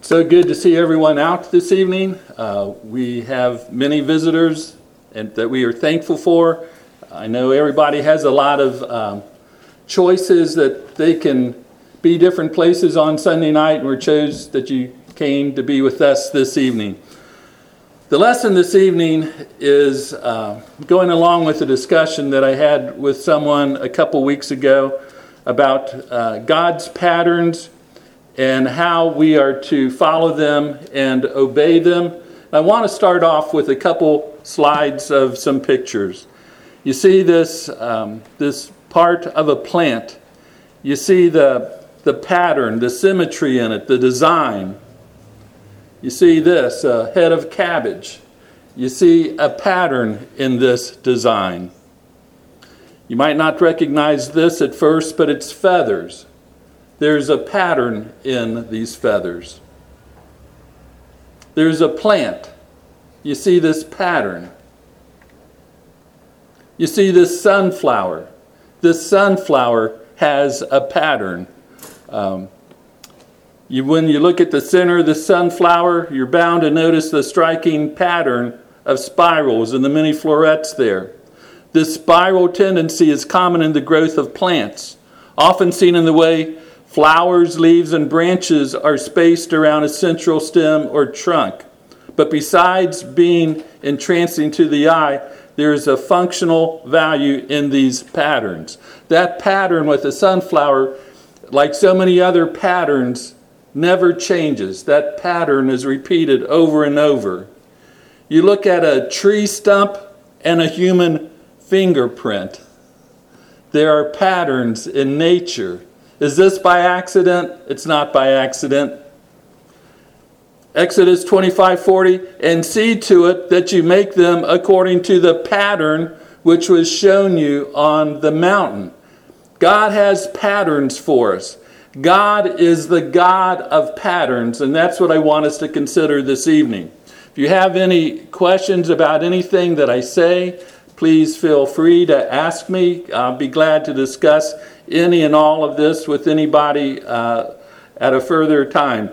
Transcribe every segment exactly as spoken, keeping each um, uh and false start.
So good to see everyone out this evening. Uh, we have many visitors and that we are thankful for. I know everybody has a lot of um, choices that they can be different places on Sunday night, and we chose that you came to be with us this evening. The lesson this evening is uh, going along with the discussion that I had with someone a couple weeks ago about uh, God's patterns and how we are to follow them and obey them. I want to start off with a couple slides of some pictures. You see this um, this part of a plant. You see the the pattern, the symmetry in it, the design. You see this, a head of cabbage. You see a pattern in this design. You might not recognize this at first, but it's feathers. There's a pattern in these feathers. There's a plant. You see this pattern. You see this sunflower. This sunflower has a pattern. Um, you, when you look at the center of the sunflower, you're bound to notice the striking pattern of spirals and the many florets there. This spiral tendency is common in the growth of plants, often seen in the way flowers, leaves, and branches are spaced around a central stem or trunk. But besides being entrancing to the eye, there is a functional value in these patterns. That pattern with the sunflower, like so many other patterns, never changes. That pattern is repeated over and over. You look at a tree stump and a human fingerprint. There are patterns in nature. Is this by accident? It's not by accident. Exodus twenty-five forty, and see to it that you make them according to the pattern which was shown you on the mountain. God has patterns for us. God is the God of patterns, and that's what I want us to consider this evening. If you have any questions about anything that I say, please feel free to ask me. I'll be glad to discuss any and all of this with anybody uh, at a further time.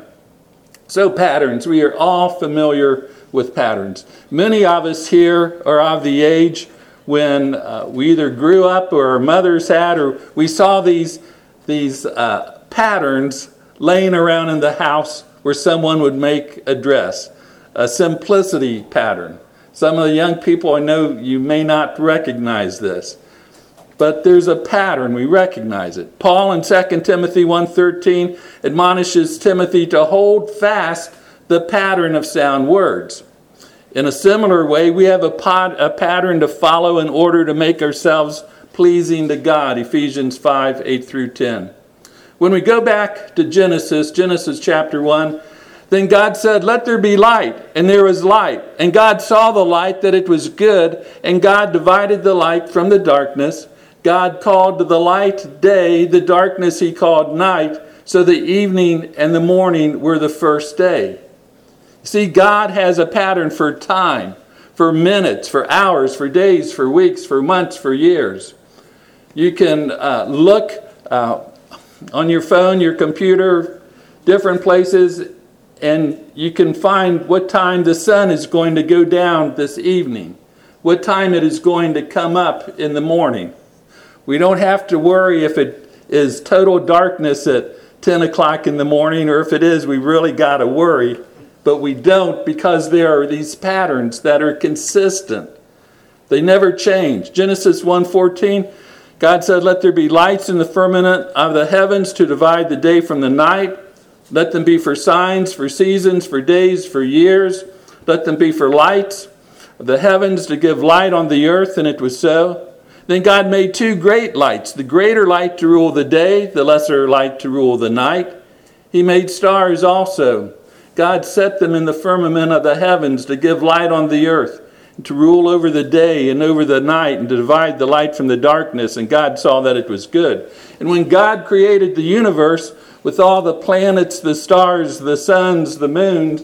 So patterns, we are all familiar with patterns. Many of us here are of the age when uh, we either grew up or our mothers had, or we saw these, these uh, patterns laying around in the house where someone would make a dress. A simplicity pattern. Some of the young people, I know you may not recognize this, but there's a pattern. We recognize it. Paul in Second Timothy one thirteen admonishes Timothy to hold fast the pattern of sound words. In a similar way, we have a, pod, a pattern to follow in order to make ourselves pleasing to God. Ephesians five eight through ten. When we go back to Genesis, Genesis chapter one, then God said, "Let there be light," and there was light. And God saw the light, that it was good, and God divided the light from the darkness. God called the light day, the darkness he called night. So the evening and the morning were the first day. See, God has a pattern for time, for minutes, for hours, for days, for weeks, for months, for years. You can uh, look uh, on your phone, your computer, different places, and you can find what time the sun is going to go down this evening, what time it is going to come up in the morning. We don't have to worry if it is total darkness at ten o'clock in the morning, or if it is, we really got to worry. But we don't, because there are these patterns that are consistent. They never change. Genesis one fourteen, God said, "Let there be lights in the firmament of the heavens to divide the day from the night. Let them be for signs, for seasons, for days, for years. Let them be for lights of the heavens to give light on the earth," and it was so. Then God made two great lights, the greater light to rule the day, the lesser light to rule the night. He made stars also. God set them in the firmament of the heavens to give light on the earth, and to rule over the day and over the night, and to divide the light from the darkness. And God saw that it was good. And when God created the universe, with all the planets, the stars, the suns, the moons,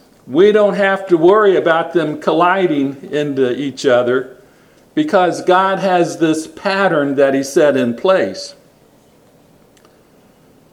we don't have to worry about them colliding into each other, because God has this pattern that he set in place.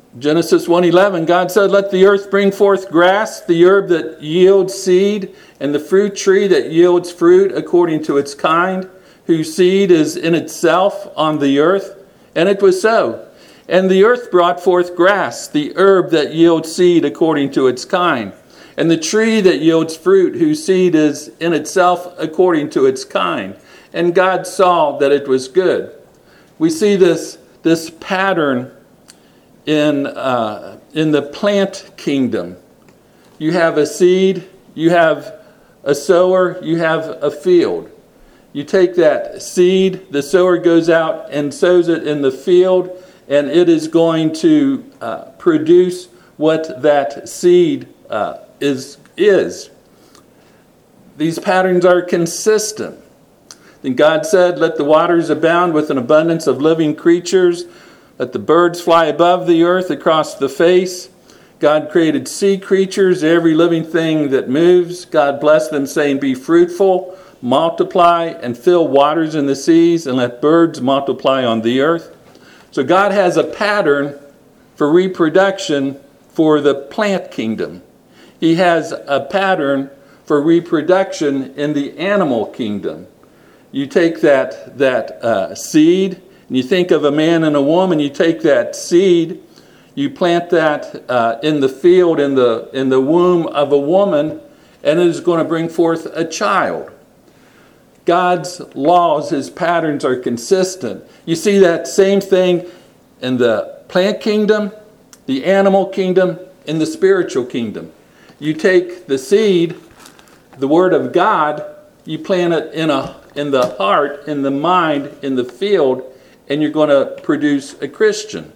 Genesis one eleven, God said, let the earth bring forth grass, the herb that yields seed, and the fruit tree that yields fruit according to its kind, whose seed is in itself on the earth. And it was so. And the earth brought forth grass, the herb that yields seed according to its kind, and the tree that yields fruit, whose seed is in itself according to its kind. And God saw that it was good. We see this, this pattern in, uh, in the plant kingdom. You have a seed, you have a sower, you have a field. You take that seed, the sower goes out and sows it in the field, and it is going to uh, produce what that seed uh, is, is. These patterns are consistent. Then God said, let the waters abound with an abundance of living creatures. Let the birds fly above the earth across the face. God created sea creatures, every living thing that moves. God blessed them, saying, be fruitful, multiply, and fill waters in the seas, and let birds multiply on the earth. So God has a pattern for reproduction for the plant kingdom. He has a pattern for reproduction in the animal kingdom. You take that, that uh, seed, and you think of a man and a woman, you take that seed, you plant that uh, in the field, in the, in the womb of a woman, and it is going to bring forth a child. God's laws, his patterns are consistent. You see that same thing in the plant kingdom, the animal kingdom, and the spiritual kingdom. You take the seed, the word of God, you plant it in a in the heart, in the mind, in the field, and you're going to produce a Christian.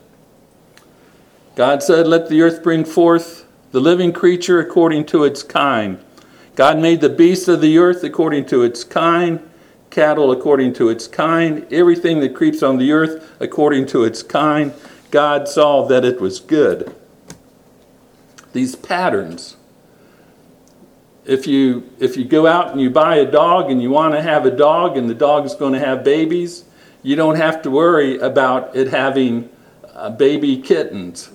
God said, let the earth bring forth the living creature according to its kind. God made the beasts of the earth according to its kind, cattle according to its kind, everything that creeps on the earth according to its kind. God saw that it was good. These patterns. If you if you go out and you buy a dog and you want to have a dog and the dog is going to have babies, you don't have to worry about it having uh, baby kittens.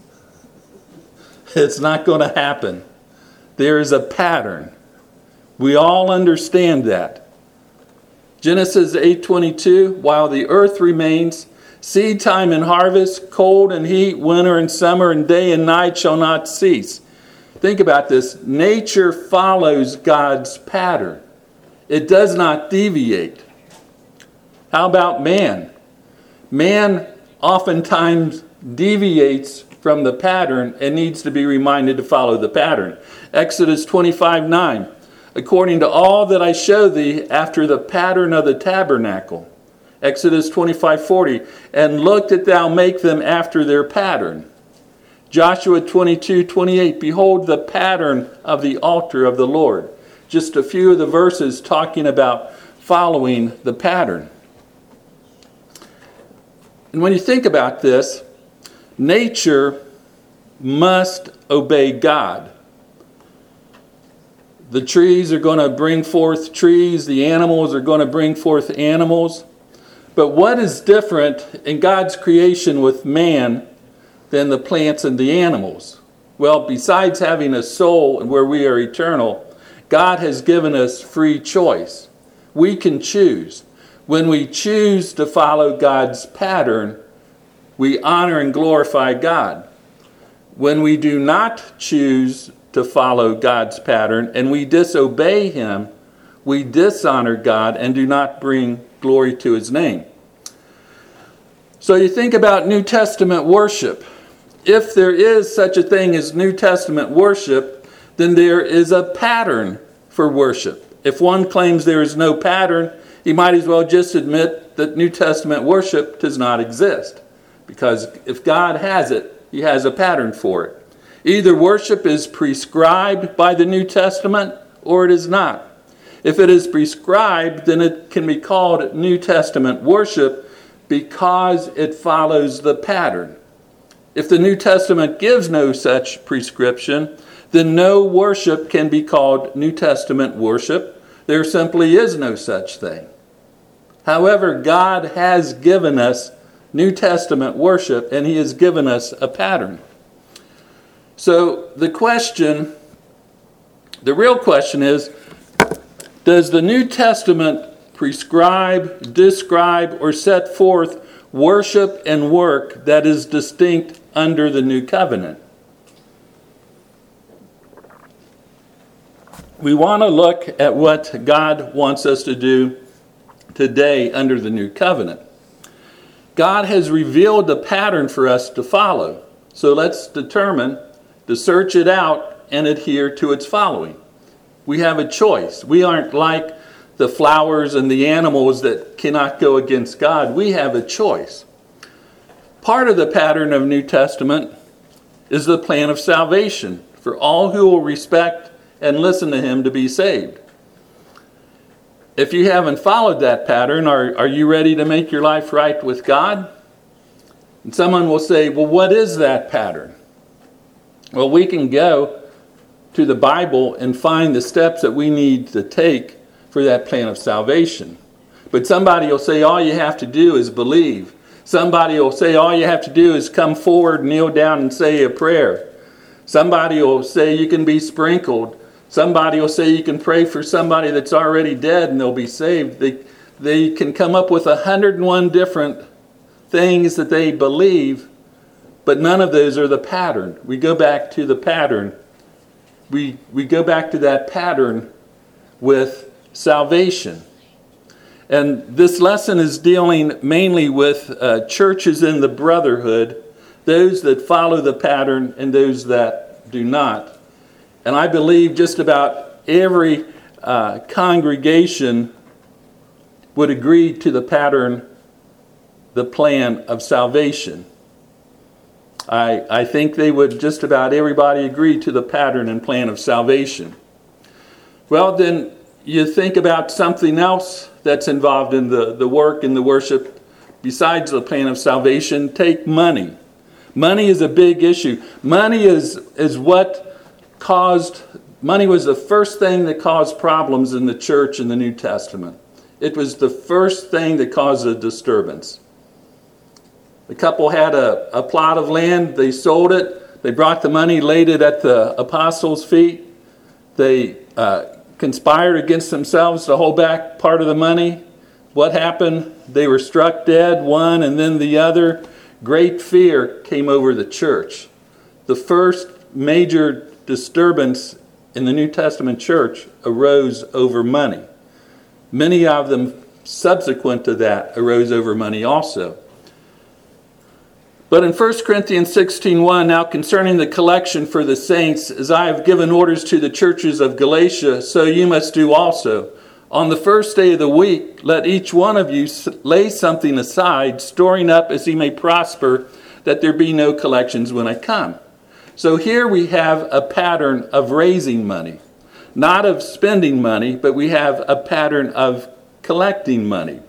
It's not going to happen. There is a pattern. We all understand that. Genesis eight twenty-two, while the earth remains, seed time and harvest, cold and heat, winter and summer, and day and night shall not cease. Think about this. Nature follows God's pattern. It does not deviate. How about man? Man oftentimes deviates from the pattern and needs to be reminded to follow the pattern. Exodus twenty-five nine. According to all that I show thee after the pattern of the tabernacle. Exodus twenty-five forty. And look that thou make them after their pattern. Joshua twenty-two twenty-eight. Behold the pattern of the altar of the Lord. Just a few of the verses talking about following the pattern. And when you think about this, nature must obey God. The trees are going to bring forth trees. The animals are going to bring forth animals. But what is different in God's creation with man than the plants and the animals? Well, besides having a soul where we are eternal, God has given us free choice. We can choose. When we choose to follow God's pattern, we honor and glorify God. When we do not choose to follow God's pattern and we disobey him, we dishonor God and do not bring glory to his name. So you think about New Testament worship. If there is such a thing as New Testament worship, then there is a pattern for worship. If one claims there is no pattern, he might as well just admit that New Testament worship does not exist. Because if God has it, he has a pattern for it. Either worship is prescribed by the New Testament or it is not. If it is prescribed, then it can be called New Testament worship because it follows the pattern. If the New Testament gives no such prescription, then no worship can be called New Testament worship. There simply is no such thing. However, God has given us New Testament worship, and he has given us a pattern. So the question, the real question is, does the New Testament prescribe, describe, or set forth worship and work that is distinct under the New Covenant? We want to look at what God wants us to do today under the New Covenant. God has revealed the pattern for us to follow. So let's determine to search it out and adhere to its following. We have a choice. We aren't like the flowers and the animals that cannot go against God. We have a choice. Part of the pattern of New Testament is the plan of salvation for all who will respect and listen to him to be saved. If you haven't followed that pattern, are, are you ready to make your life right with God? And someone will say, well, what is that pattern? Well, we can go to the Bible and find the steps that we need to take for that plan of salvation. But somebody will say all you have to do is believe. Somebody will say all you have to do is come forward, kneel down, and say a prayer. Somebody will say you can be sprinkled. Somebody will say you can pray for somebody that's already dead and they'll be saved. They, they can come up with one hundred one different things that they believe, but none of those are the pattern. We go back to the pattern. We, we go back to that pattern with salvation. And this lesson is dealing mainly with uh, churches in the brotherhood, those that follow the pattern and those that do not. And I believe just about every uh, congregation would agree to the pattern, the plan of salvation. I, I think they would just about everybody agree to the pattern and plan of salvation. Well, then you think about something else that's involved in the, the work and the worship besides the plan of salvation. Take money. Money is a big issue. Money is, is what caused, money was the first thing that caused problems in the church in the New Testament. It was the first thing that caused a disturbance. The couple had a, a plot of land. They sold it. They brought the money, laid it at the apostles' feet. They uh, conspired against themselves to hold back part of the money. What happened? They were struck dead, one and then the other. Great fear came over the church. The first major disturbance in the New Testament church arose over money. Many of them subsequent to that arose over money also. But in First Corinthians sixteen one, now concerning the collection for the saints, as I have given orders to the churches of Galatia, so you must do also. On the first day of the week, let each one of you lay something aside, storing up as he may prosper, that there be no collections when I come. So here we have a pattern of raising money, not of spending money, but we have a pattern of collecting money.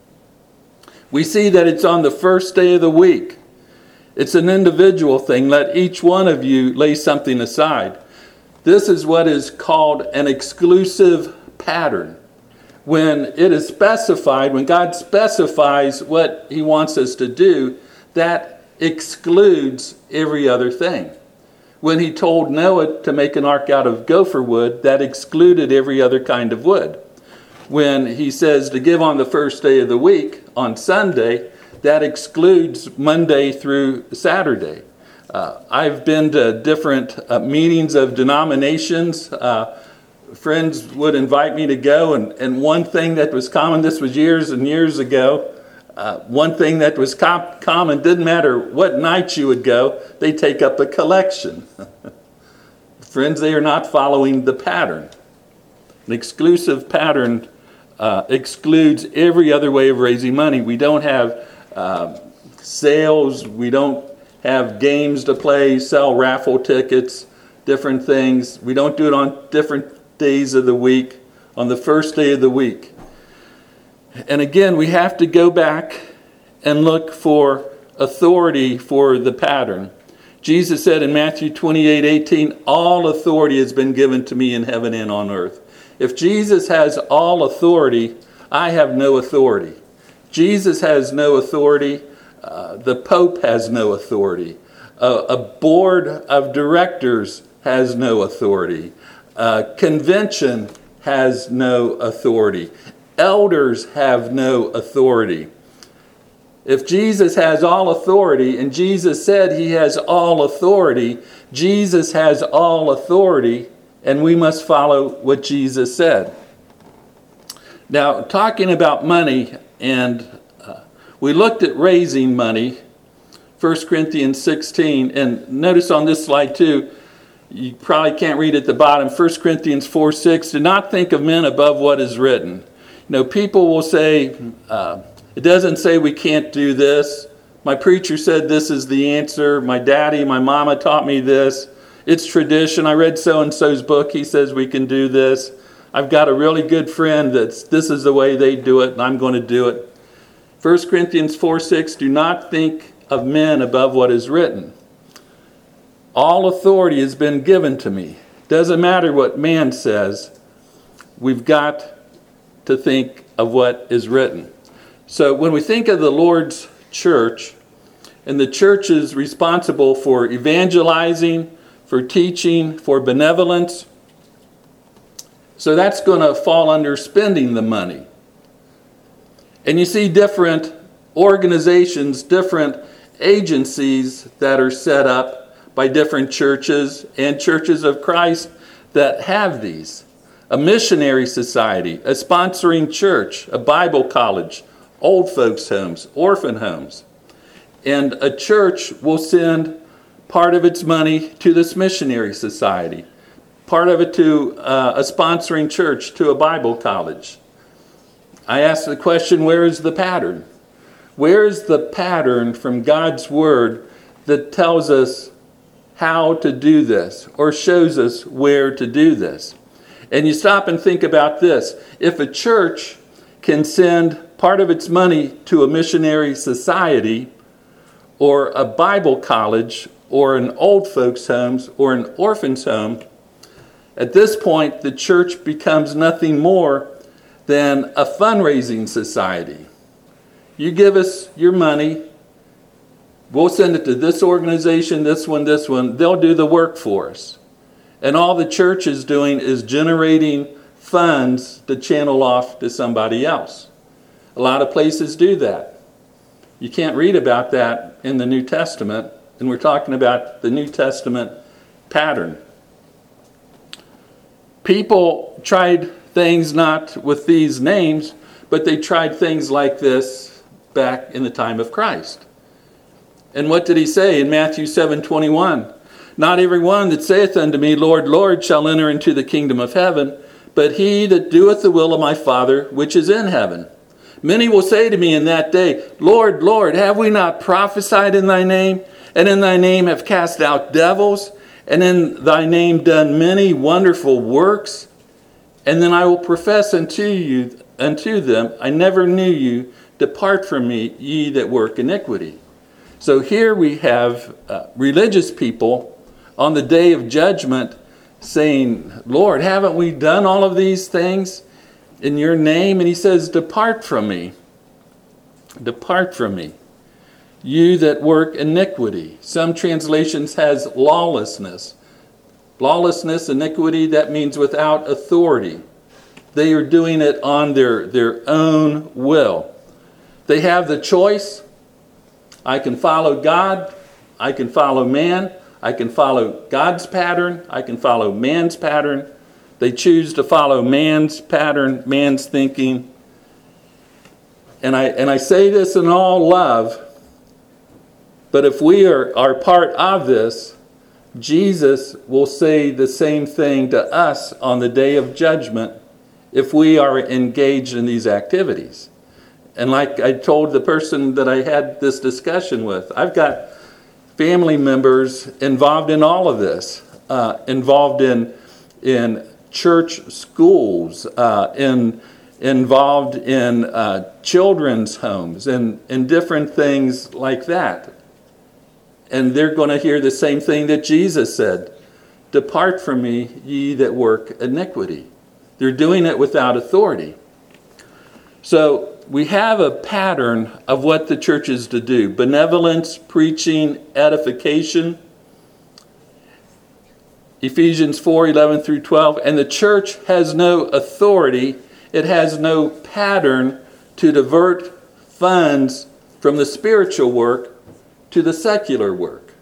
We see that it's on the first day of the week. It's an individual thing. Let each one of you lay something aside. This is what is called an exclusive pattern. When it is specified, when God specifies what he wants us to do, that excludes every other thing. When he told Noah to make an ark out of gopher wood, that excluded every other kind of wood. When he says to give on the first day of the week, on Sunday, that excludes Monday through Saturday. Uh, I've been to different uh, meetings of denominations. Uh, friends would invite me to go, and, and one thing that was common, this was years and years ago, uh, one thing that was com- common, didn't matter what night you would go, they take up a collection. Friends, they are not following the pattern. An exclusive pattern uh, excludes every other way of raising money. We don't have uh, sales, we don't have games to play, sell raffle tickets, different things. We don't do it on different days of the week, on the first day of the week. And again, we have to go back and look for authority for the pattern. Jesus said in Matthew twenty-eight eighteen, all authority has been given to me in heaven and on earth. If Jesus has all authority, I have no authority. Jesus has no authority. Uh, the Pope has no authority. A, a board of directors has no authority. A convention has no authority. Elders have no authority. If Jesus has all authority, and Jesus said he has all authority, Jesus has all authority, and we must follow what Jesus said. Now, talking about money, and uh, we looked at raising money, First Corinthians sixteen, and notice on this slide too, you probably can't read at the bottom, First Corinthians four six, do not think of men above what is written. You know, people will say, uh, it doesn't say we can't do this. My preacher said this is the answer. My daddy, my mama taught me this. It's tradition. I read so-and-so's book. He says we can do this. I've got a really good friend that's this is the way they do it, and I'm going to do it. First Corinthians four six, do not think of men above what is written. All authority has been given to me. Doesn't matter what man says. We've got to think of what is written. So when we think of the Lord's church, and the church is responsible for evangelizing, for teaching, for benevolence, so that's going to fall under spending the money. And you see different organizations, different agencies that are set up by different churches and churches of Christ that have these. A missionary society, a sponsoring church, a Bible college, old folks' homes, orphan homes. And a church will send part of its money to this missionary society, part of it to uh, a sponsoring church, to a Bible college. I asked the question, where is the pattern? Where is the pattern from God's Word that tells us how to do this or shows us where to do this? And you stop and think about this. If a church can send part of its money to a missionary society or a Bible college or an old folks' homes or an orphan's home, at this point the church becomes nothing more than a fundraising society. You give us your money, we'll send it to this organization, this one, this one. They'll do the work for us. And all the church is doing is generating funds to channel off to somebody else. A lot of places do that. You can't read about that in the New Testament, and we're talking about the New Testament pattern. People tried things not with these names, but they tried things like this back in the time of Christ. And what did he say in Matthew seven twenty-one? Not every one that saith unto me, Lord, Lord, shall enter into the kingdom of heaven, but he that doeth the will of my Father which is in heaven. Many will say to me in that day, Lord, Lord, have we not prophesied in thy name, and in thy name have cast out devils, and in thy name done many wonderful works? And then I will profess unto you, unto them, I never knew you. Depart from me, ye that work iniquity. So here we have uh, religious people on the day of judgment saying, Lord, haven't we done all of these things in your name? And he says, depart from me. Depart from me, you that work iniquity. Some translations has lawlessness. Lawlessness, iniquity, that means without authority. They are doing it on their, their own will. They have the choice. I can follow God. I can follow man. I can follow God's pattern. I can follow man's pattern. They choose to follow man's pattern, man's thinking. And I and I say this in all love, but if we are, are part of this, Jesus will say the same thing to us on the day of judgment if we are engaged in these activities. And like I told the person that I had this discussion with, I've got family members involved in all of this, uh, involved in in church schools, uh, in involved in uh, children's homes, and, and different things like that. And they're going to hear the same thing that Jesus said, depart from me, ye that work iniquity. They're doing it without authority. So we have a pattern of what the church is to do: benevolence, preaching, edification. Ephesians four, eleven through twelve. And the church has no authority, it has no pattern to divert funds from the spiritual work to the secular work.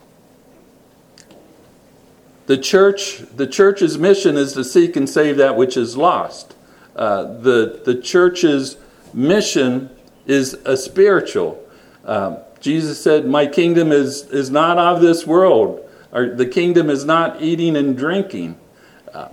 The church, the church's mission is to seek and save that which is lost. Uh, the, the church's mission is a spiritual. Uh, Jesus said, my kingdom is, is not of this world. Or the kingdom is not eating and drinking. Uh,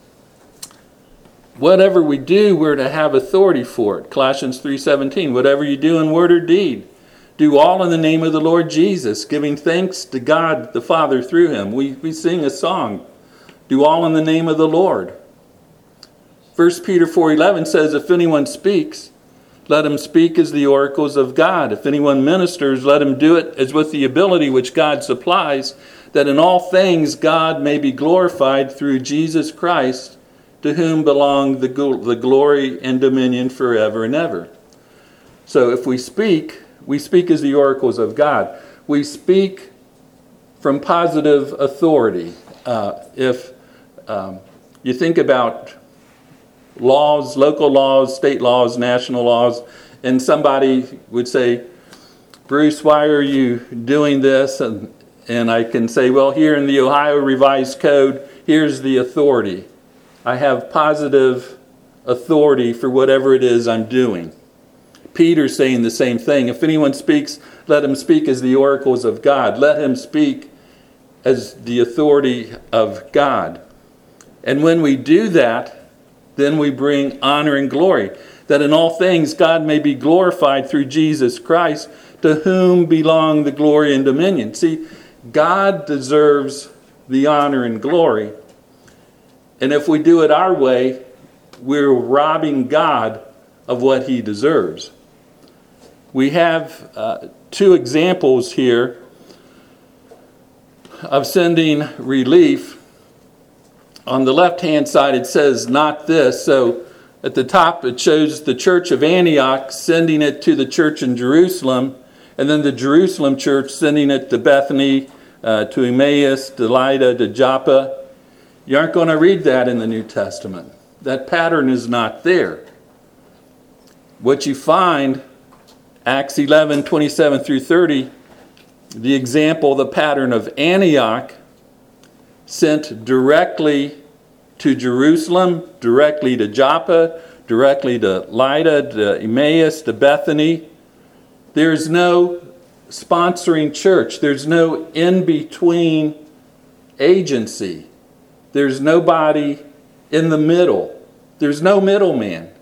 whatever we do, we're to have authority for it. Colossians three seventeen, whatever you do in word or deed, do all in the name of the Lord Jesus, giving thanks to God the Father through him. We, we sing a song, do all in the name of the Lord. First Peter four eleven says, if anyone speaks, let him speak as the oracles of God. If anyone ministers, let him do it as with the ability which God supplies, that in all things God may be glorified through Jesus Christ, to whom belong the, the glory and dominion forever and ever. So if we speak, we speak as the oracles of God. We speak from positive authority. Uh, if um, you think about laws, local laws, state laws, national laws, and somebody would say, Bruce, why are you doing this? And And I can say, well, here in the Ohio Revised Code, here's the authority. I have positive authority for whatever it is I'm doing. Peter's saying the same thing. If anyone speaks, let him speak as the oracles of God. Let him speak as the authority of God. And when we do that, then we bring honor and glory, that in all things God may be glorified through Jesus Christ, to whom belong the glory and dominion. See, God deserves the honor and glory. And if we do it our way, we're robbing God of what he deserves. We have uh, two examples here of sending relief. On the left-hand side, it says, not this. So at the top, it shows the church of Antioch sending it to the church in Jerusalem, and then the Jerusalem church sending it to Bethany, uh, to Emmaus, to Lydda, to Joppa. You aren't going to read that in the New Testament. That pattern is not there. What you find, Acts eleven, twenty-seven through thirty, the example, the pattern of Antioch, sent directly to Jerusalem, directly to Joppa, directly to Lydda, to Emmaus, to Bethany. There's no sponsoring church. There's no in-between agency. There's nobody in the middle. There's no middleman.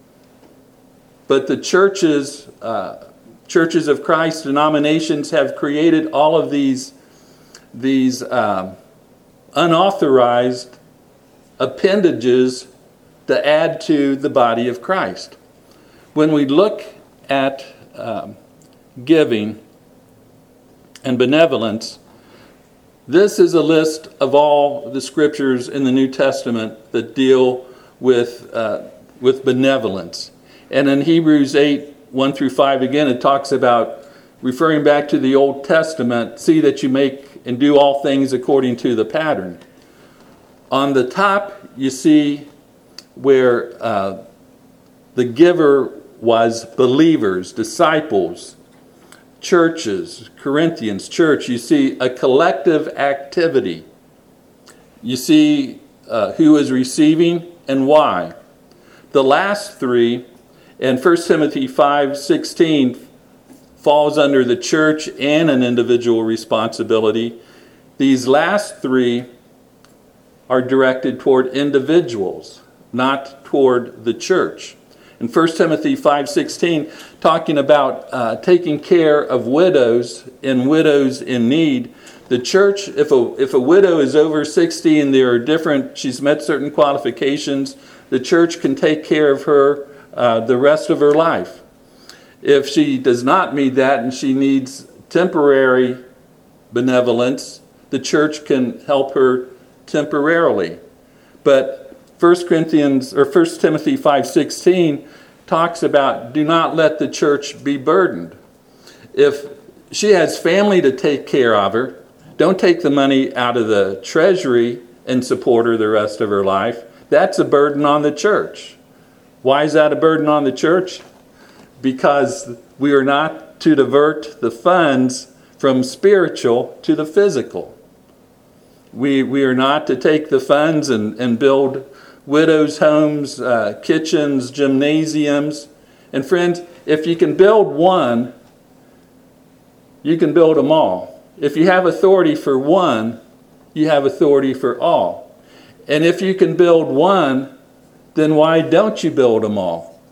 But the churches, uh, churches of Christ, denominations have created all of these, these um, unauthorized appendages to add to the body of Christ. When we look at um, giving and benevolence, this is a list of all the scriptures in the New Testament that deal with uh, with benevolence. And in Hebrews eight, one through five, again, it talks about, referring back to the Old Testament, see that you make and do all things according to the pattern. On the top, you see where uh, the giver was believers, disciples, churches, Corinthians church. You see a collective activity. You see uh, who is receiving and why. The last three, and First Timothy five sixteen, falls under the church and an individual responsibility. These last three are directed toward individuals, not toward the church. In First Timothy five sixteen, talking about uh, taking care of widows and widows in need, the church, if a, if a widow is over sixty and there are different, she's met certain qualifications, the church can take care of her uh, the rest of her life. If she does not meet that and she needs temporary benevolence, the church can help her temporarily. But First Corinthians or First Timothy five sixteen talks about do not let the church be burdened. If she has family to take care of her, don't take the money out of the treasury and support her the rest of her life. That's a burden on the church. Why is that a burden on the church? Because we are not to divert the funds from spiritual to the physical. We we are not to take the funds and, and build widows' homes, uh, kitchens, gymnasiums. And friends, if you can build one, you can build them all. If you have authority for one, you have authority for all. And if you can build one, then why don't you build them all?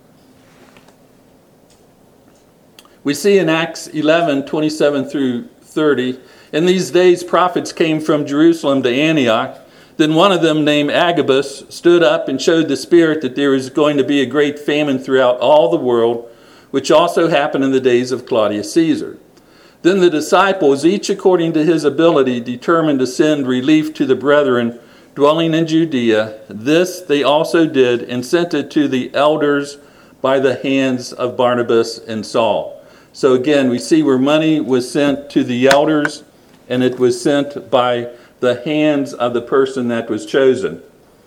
We see in Acts eleven, twenty-seven through thirty, in these days prophets came from Jerusalem to Antioch. Then one of them, named Agabus, stood up and showed the Spirit that there was going to be a great famine throughout all the world, which also happened in the days of Claudius Caesar. Then the disciples, each according to his ability, determined to send relief to the brethren dwelling in Judea. This they also did, and sent it to the elders by the hands of Barnabas and Saul. So again, we see where money was sent to the elders, and it was sent by the hands of the person that was chosen.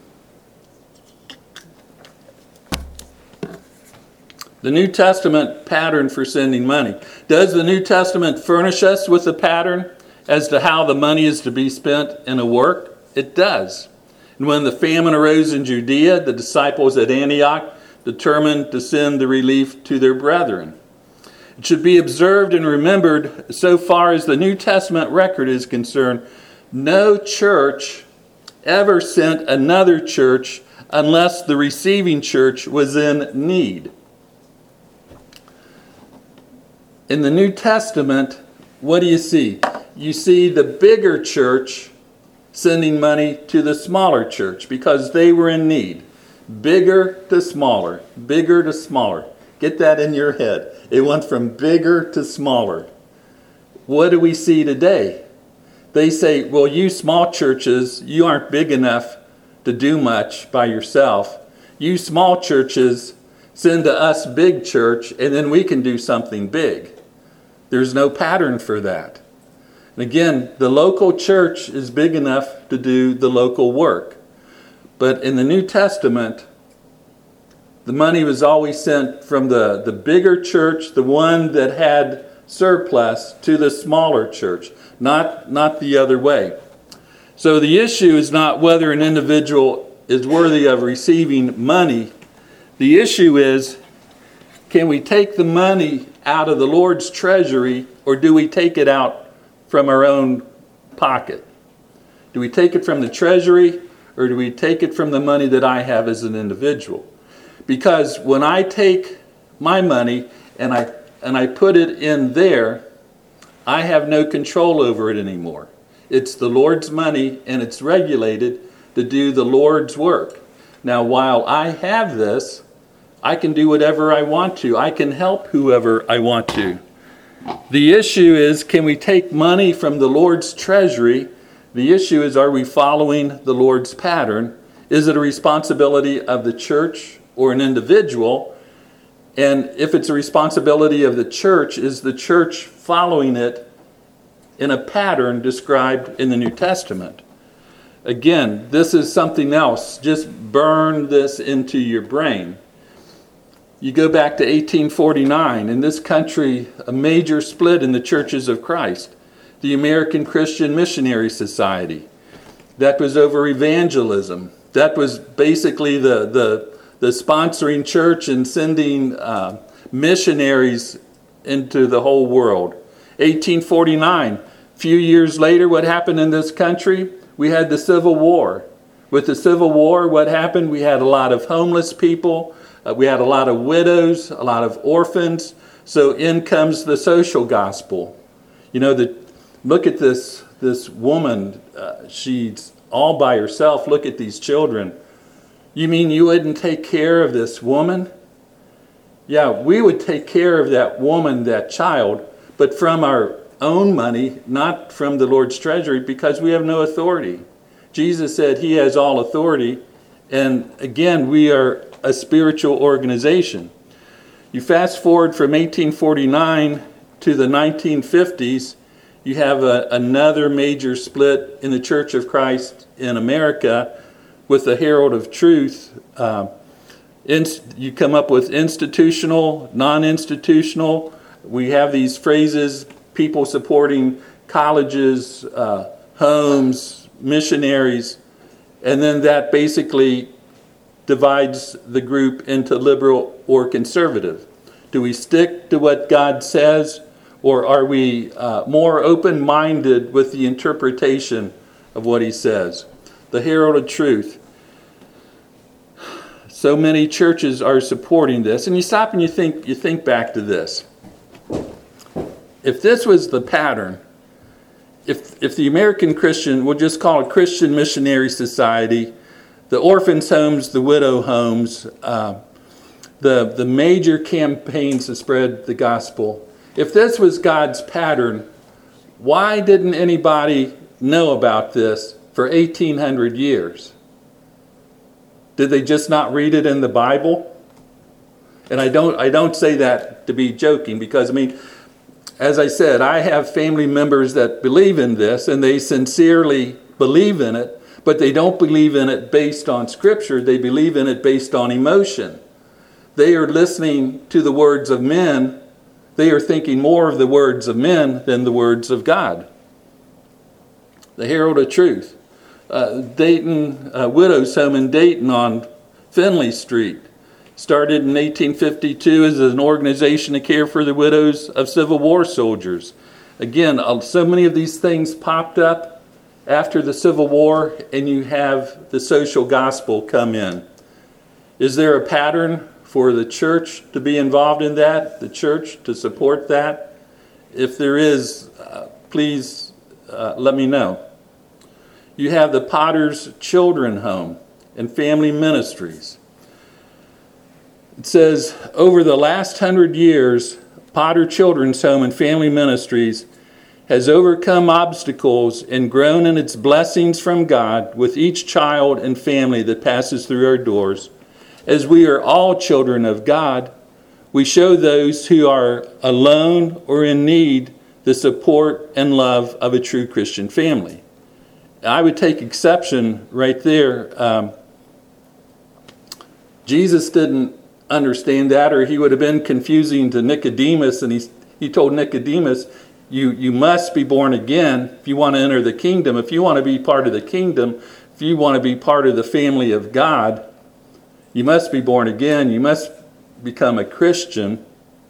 The New Testament pattern for sending money. Does the New Testament furnish us with a pattern as to how the money is to be spent in a work? It does. And when the famine arose in Judea, the disciples at Antioch determined to send the relief to their brethren. It should be observed and remembered, so far as the New Testament record is concerned, no church ever sent another church unless the receiving church was in need. In the New Testament, what do you see? You see the bigger church sending money to the smaller church because they were in need. Bigger to smaller, bigger to smaller. Get that in your head. It went from bigger to smaller. What do we see today? They say, well, you small churches, you aren't big enough to do much by yourself. You small churches send to us big church, and then we can do something big. There's no pattern for that. And again, the local church is big enough to do the local work. But in the New Testament, the money was always sent from the, the bigger church, the one that had surplus, to the smaller church, not, not the other way. So the issue is not whether an individual is worthy of receiving money. The issue is, can we take the money out of the Lord's treasury, or do we take it out from our own pocket? Do we take it from the treasury, or do we take it from the money that I have as an individual? Because when I take my money and I and I put it in there, I have no control over it anymore. It's the Lord's money, and it's regulated to do the Lord's work. Now, while I have this, I can do whatever I want to. I can help whoever I want to. The issue is, can we take money from the Lord's treasury? The issue is, are we following the Lord's pattern? Is it a responsibility of the church or an individual? And if it's a responsibility of the church, is the church following it in a pattern described in the New Testament? Again, this is something else. Just burn this into your brain. You go back to eighteen forty-nine. In this country, a major split in the churches of Christ. The American Christian Missionary Society. That was over evangelism. That was basically the, the, the sponsoring church and sending uh, missionaries into the whole world. eighteen forty-nine. A few years later, what happened in this country? We had the Civil War. With the Civil War, what happened? We had a lot of homeless people. Uh, we had a lot of widows, a lot of orphans. So in comes the social gospel. You know, the, look at this, this woman. Uh, she's all by herself. Look at these children. You mean you wouldn't take care of this woman? Yeah, we would take care of that woman, that child, but from our own money, not from the Lord's treasury, because we have no authority. Jesus said he has all authority. And again, we are a spiritual organization. You fast forward from eighteen forty-nine to the nineteen fifties, you have a, another major split in the Church of Christ in America with the Herald of Truth. Uh, in, you come up with institutional, non-institutional. We have these phrases, people supporting colleges, uh, homes, missionaries, and then that basically divides the group into liberal or conservative. Do we stick to what God says, or are we uh, more open-minded with the interpretation of what he says? The Herald of Truth. So many churches are supporting this, and you stop and you think, you think back to this. If this was the pattern, if if the American Christian, we'll just call it Christian Missionary Society, the orphans' homes, the widow homes, uh, the, the major campaigns to spread the gospel, if this was God's pattern, why didn't anybody know about this for eighteen hundred years? Did they just not read it in the Bible? And I don't I don't say that to be joking, because, I mean, as I said, I have family members that believe in this, and they sincerely believe in it, but they don't believe in it based on Scripture. They believe in it based on emotion. They are listening to the words of men. They are thinking more of the words of men than the words of God. The Herald of Truth. Uh, Dayton, uh, Widow's Home in Dayton on Finley Street. Started in eighteen fifty-two as an organization to care for the widows of Civil War soldiers. Again, so many of these things popped up after the Civil War, and you have the social gospel come in. Is there a pattern for the church to be involved in that, the church to support that? If there is, uh, please uh, let me know. You have the Potter's Children Home and Family Ministries. It says, over the last hundred years, Potter Children's Home and Family Ministries has overcome obstacles and grown in its blessings from God with each child and family that passes through our doors. As we are all children of God, we show those who are alone or in need the support and love of a true Christian family. I would take exception right there. Um, Jesus didn't understand that, or he would have been confusing to Nicodemus, and he, he told Nicodemus, you, you must be born again if you want to enter the kingdom. If you want to be part of the kingdom, if you want to be part of the family of God, you must be born again. You must become a Christian.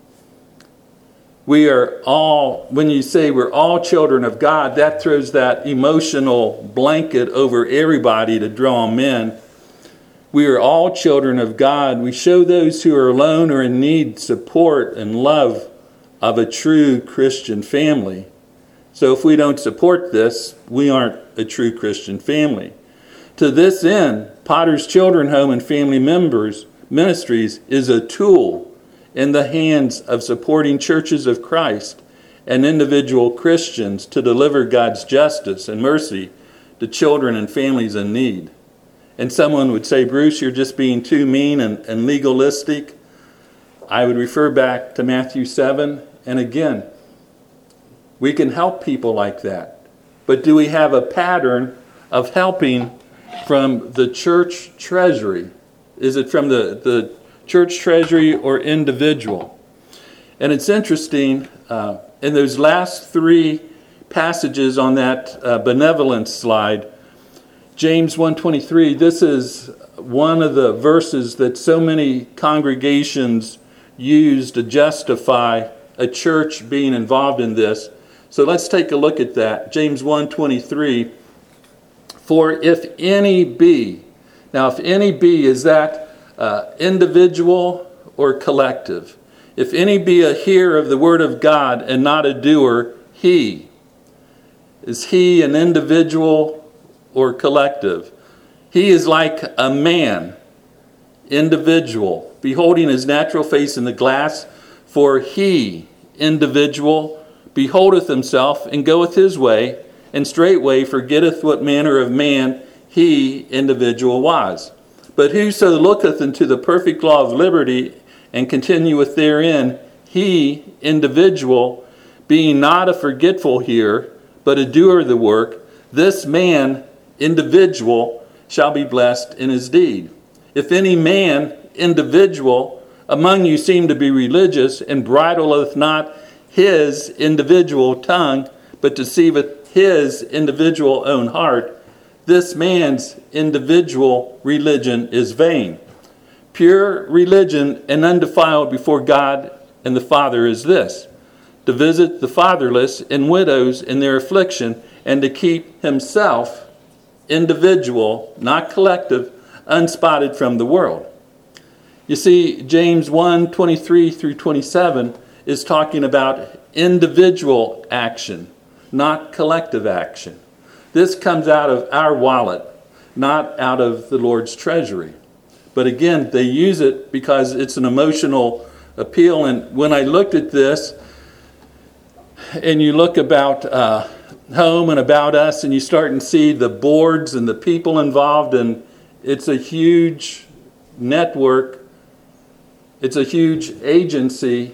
We are all, when you say we're all children of God, that throws that emotional blanket over everybody to draw them in. We are all children of God. We show those who are alone or in need support and love of a true Christian family. So if we don't support this, we aren't a true Christian family. To this end, Potter's Children Home and Family Members Ministries is a tool in the hands of supporting churches of Christ and individual Christians to deliver God's justice and mercy to children and families in need. And someone would say, Bruce, you're just being too mean and, and legalistic. I would refer back to Matthew seven. And again, we can help people like that. But do we have a pattern of helping from the church treasury? Is it from the, the church treasury or individual? And it's interesting, uh, in those last three passages on that uh, benevolence slide, James one twenty-three, this is one of the verses that so many congregations use to justify a church being involved in this. So let's take a look at that. James one twenty-three, for if any be, now if any be, is that uh, individual or collective? If any be a hearer of the word of God and not a doer, he. Is he an individual or collective? He is like a man, individual, beholding his natural face in the glass, for he, individual, beholdeth himself and goeth his way, and straightway forgetteth what manner of man he, individual, was. But whoso looketh into the perfect law of liberty and continueth therein, he, individual, being not a forgetful hearer, but a doer of the work, this man, individual, shall be blessed in his deed. If any man, individual, among you seem to be religious, and bridleth not his individual tongue, but deceiveth his individual own heart, this man's individual religion is vain. Pure religion and undefiled before God and the Father is this: to visit the fatherless and widows in their affliction, and to keep himself, individual, not collective, unspotted from the world. You see, James one, twenty-three through twenty-seven is talking about individual action, not collective action. This comes out of our wallet, not out of the Lord's treasury. But again, they use it because it's an emotional appeal. And when I looked at this, and you look about uh, home and about us, and you start and see the boards and the people involved, and it's a huge network. It's a huge agency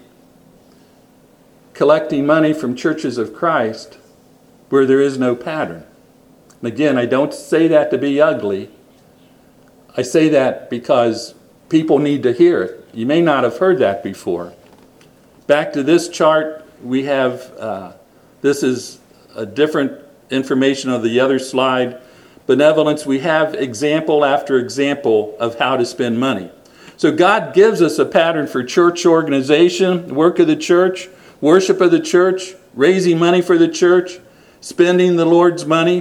collecting money from churches of Christ where there is no pattern. And again, I don't say that to be ugly. I say that because people need to hear it. You may not have heard that before. Back to this chart, we have, uh, this is a different information on the other slide. Benevolence, we have example after example of how to spend money. So God gives us a pattern for church organization, work of the church, worship of the church, raising money for the church, spending the Lord's money.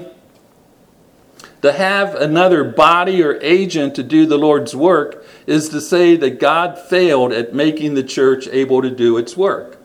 To have another body or agent to do the Lord's work is to say that God failed at making the church able to do its work.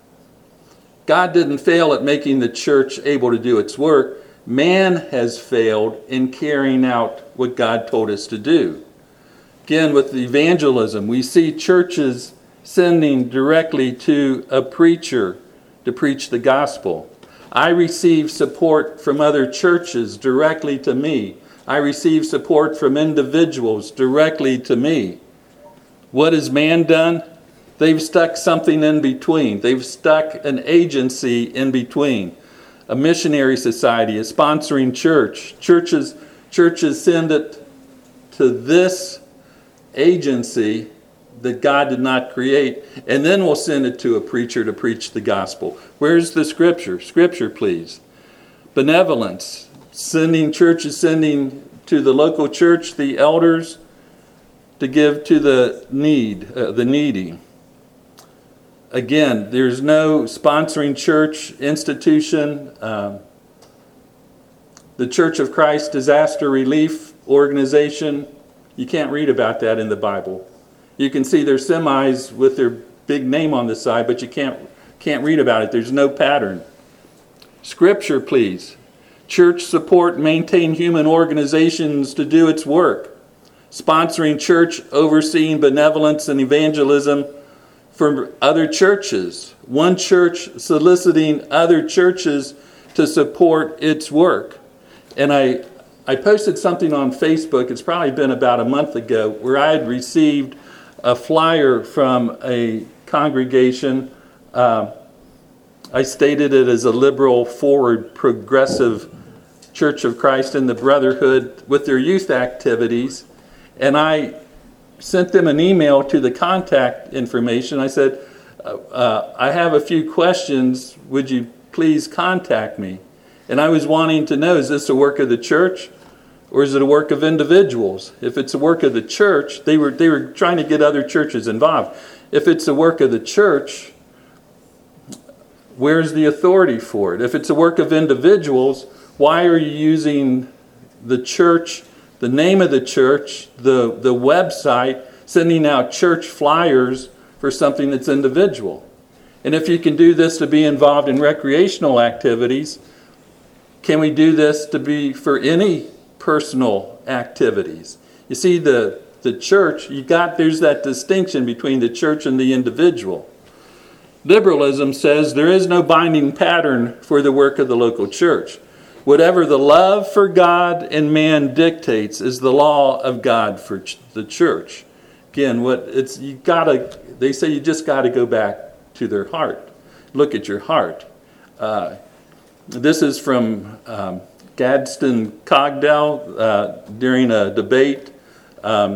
God didn't fail at making the church able to do its work. Man has failed in carrying out what God told us to do. Again, with evangelism, we see churches sending directly to a preacher to preach the gospel. I receive support from other churches directly to me. I receive support from individuals directly to me. What has man done? They've stuck something in between. They've stuck an agency in between. A missionary society, a sponsoring church. Churches, churches send it to this agency that God did not create, and then we'll send it to a preacher to preach the gospel. Where's the scripture? Scripture, please. Benevolence. Sending churches, sending to the local church, the elders, to give to the need, uh, the needy. Again, there's no sponsoring church institution. Um, the Church of Christ Disaster Relief Organization, you can't read about that in the Bible. You can see their semis with their big name on the side, but you can't can't read about it. There's no pattern. Scripture, please. Church support, maintain human organizations to do its work. Sponsoring church, overseeing benevolence and evangelism for other churches. One church soliciting other churches to support its work. And I, I posted something on Facebook, it's probably been about a month ago, where I had received a flyer from a congregation. Uh, I stated it as a liberal, forward, progressive Church of Christ in the Brotherhood with their youth activities. And I sent them an email to the contact information. I said, uh, uh, I have a few questions. Would you please contact me? And I was wanting to know, is this a work of the church? Or is it a work of individuals? If it's a work of the church, they were they were trying to get other churches involved. If it's a work of the church, where's the authority for it? If it's a work of individuals, why are you using the church, the name of the church, the, the website, sending out church flyers for something that's individual? And if you can do this to be involved in recreational activities, can we do this to be for any personal activities? You see, the the church, you got there's that distinction between the church and the individual. Liberalism says there is no binding pattern for the work of the local church. Whatever the love for God and man dictates is the law of God for ch- the church. Again, what it's you gotta. They say you just got to go back to their heart. Look at your heart. Uh, this is from um, Gadsden Cogdell uh, during a debate. Um,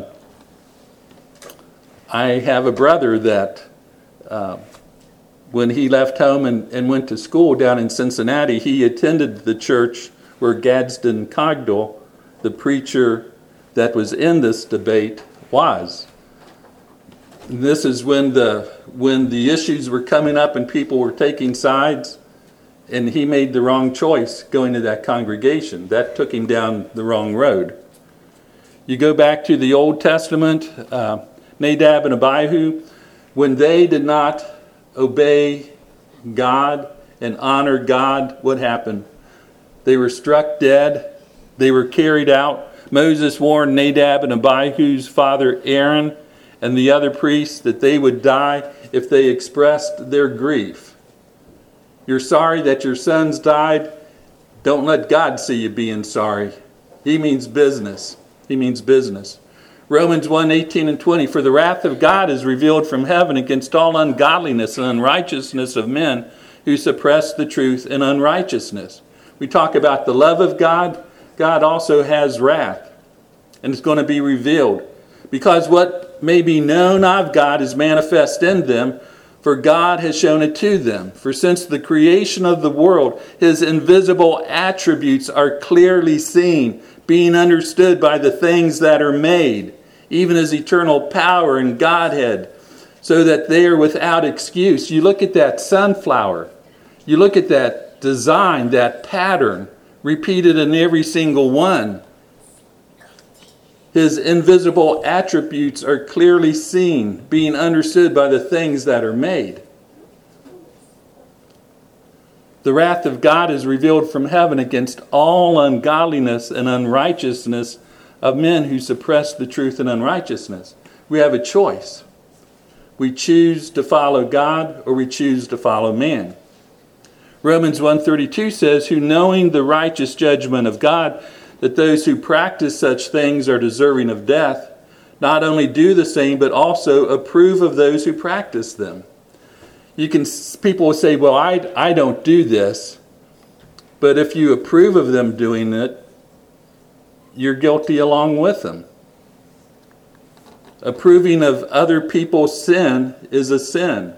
I have a brother that uh, when he left home and, and went to school down in Cincinnati, he attended the church where Gadsden Cogdell, the preacher that was in this debate, was. And this is when the when the issues were coming up and people were taking sides, and he made the wrong choice going to that congregation. That took him down the wrong road. You go back to the Old Testament, uh, Nadab and Abihu, when they did not obey God and honor God, what happened? They were struck dead. They were carried out. Moses warned Nadab and Abihu's father Aaron and the other priests that they would die if they expressed their grief. You're sorry that your sons died? Don't let God see you being sorry. He means business. He means business. Romans one, eighteen and twenty, for the wrath of God is revealed from heaven against all ungodliness and unrighteousness of men who suppress the truth in unrighteousness. We talk about the love of God. God also has wrath, and it's going to be revealed. Because what may be known of God is manifest in them, for God has shown it to them. For since the creation of the world, his invisible attributes are clearly seen, being understood by the things that are made, even his eternal power and Godhead, so that they are without excuse. You look at that sunflower, you look at that design, that pattern, repeated in every single one. His invisible attributes are clearly seen, being understood by the things that are made. The wrath of God is revealed from heaven against all ungodliness and unrighteousness of men who suppress the truth in unrighteousness. We have a choice. We choose to follow God or we choose to follow man. Romans one thirty-two says, who knowing the righteous judgment of God, that those who practice such things are deserving of death, not only do the same, but also approve of those who practice them. You can, people will say, well, I, I don't do this. But if you approve of them doing it, you're guilty along with them. Approving of other people's sin is a sin.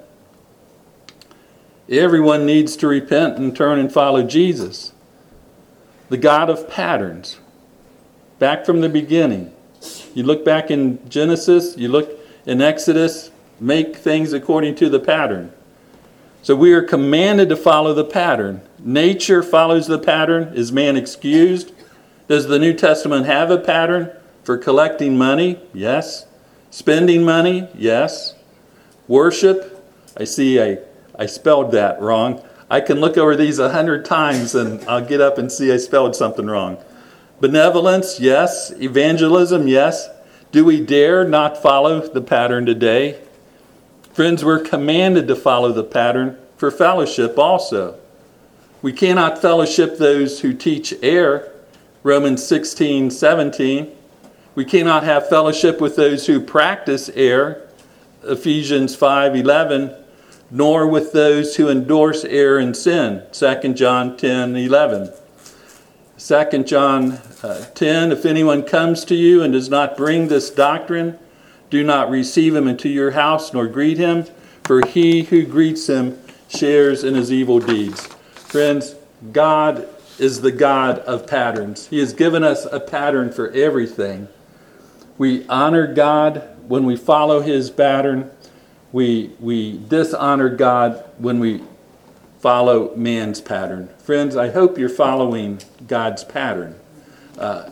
Everyone needs to repent and turn and follow Jesus, the God of patterns, back from the beginning. You look back in Genesis, you look in Exodus, make things according to the pattern. So we are commanded to follow the pattern. Nature follows the pattern. Is man excused? Does the New Testament have a pattern for collecting money? Yes. Spending money? Yes. Worship? I see I, I spelled that wrong. I can look over these a hundred times and I'll get up and see I spelled something wrong. Benevolence? Yes. Evangelism? Yes. Do we dare not follow the pattern today? Friends, we're commanded to follow the pattern for fellowship also. We cannot fellowship those who teach error, Romans sixteen seventeen. We cannot have fellowship with those who practice error, Ephesians five eleven, nor with those who endorse error and sin, Second John ten eleven. Second John ten, if anyone comes to you and does not bring this doctrine, do not receive him into your house, nor greet him, for he who greets him shares in his evil deeds. Friends, God is the God of patterns. He has given us a pattern for everything. We honor God when we follow his pattern. We, we dishonor God when we follow man's pattern. Friends, I hope you're following God's pattern. Uh,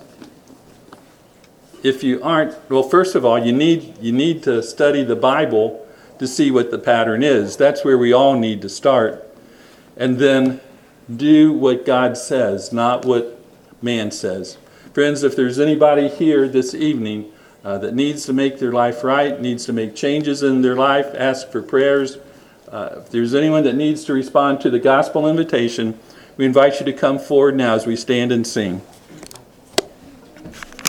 If you aren't, well, first of all, you need you need to study the Bible to see what the pattern is. That's where we all need to start. And then do what God says, not what man says. Friends, if there's anybody here this evening uh, that needs to make their life right, needs to make changes in their life, ask for prayers. Uh, if there's anyone that needs to respond to the gospel invitation, we invite you to come forward now as we stand and sing.